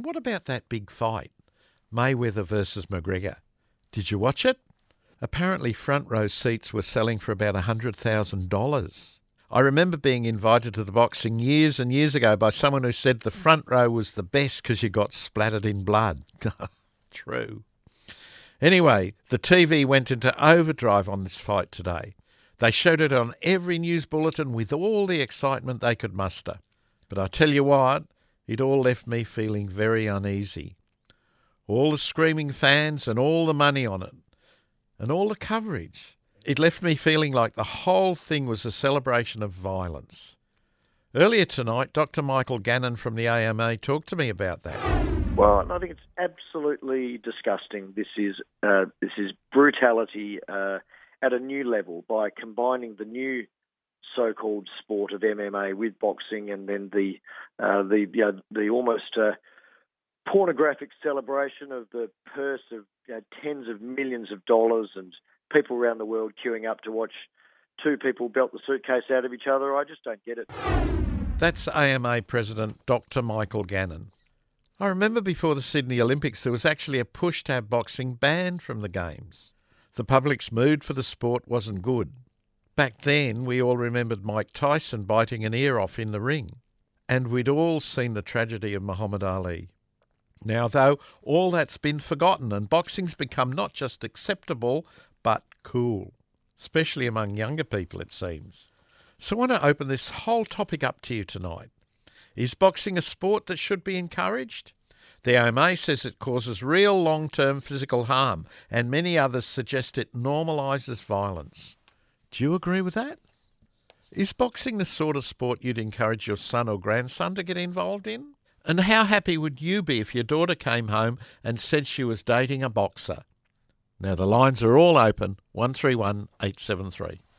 And what about that big fight? Mayweather versus McGregor. Did you watch it? Apparently front row seats were selling for about $100,000. I remember being invited to the boxing years and years ago by someone who said the front row was the best because you got splattered in blood. True. Anyway, the TV went into overdrive on this fight today. They showed it on every news bulletin with all the excitement they could muster. But I tell you what, it all left me feeling very uneasy. All the screaming fans and all the money on it, and all the coverage. It left me feeling like the whole thing was a celebration of violence. Earlier tonight, Dr. Michael Gannon from the AMA talked to me about that. Well, I think it's absolutely disgusting. This is brutality at a new level by combining the new so-called sport of MMA with boxing, and then the almost pornographic celebration of the purse of tens of millions of dollars, and people around the world queuing up to watch two people belt the suitcase out of each other. I just don't get it. That's AMA President Dr. Michael Gannon. I remember before the Sydney Olympics there was actually a push to have boxing banned from the Games. The public's mood for the sport wasn't good. Back then we all remembered Mike Tyson biting an ear off in the ring. And we'd all seen the tragedy of Muhammad Ali. Now, though, all that's been forgotten and boxing's become not just acceptable, but cool, especially among younger people, it seems. So I want to open this whole topic up to you tonight. Is boxing a sport that should be encouraged? The AMA says it causes real long-term physical harm, and many others suggest it normalises violence. Do you agree with that? Is boxing the sort of sport you'd encourage your son or grandson to get involved in? And how happy would you be if your daughter came home and said she was dating a boxer? Now the lines are all open, 131 873.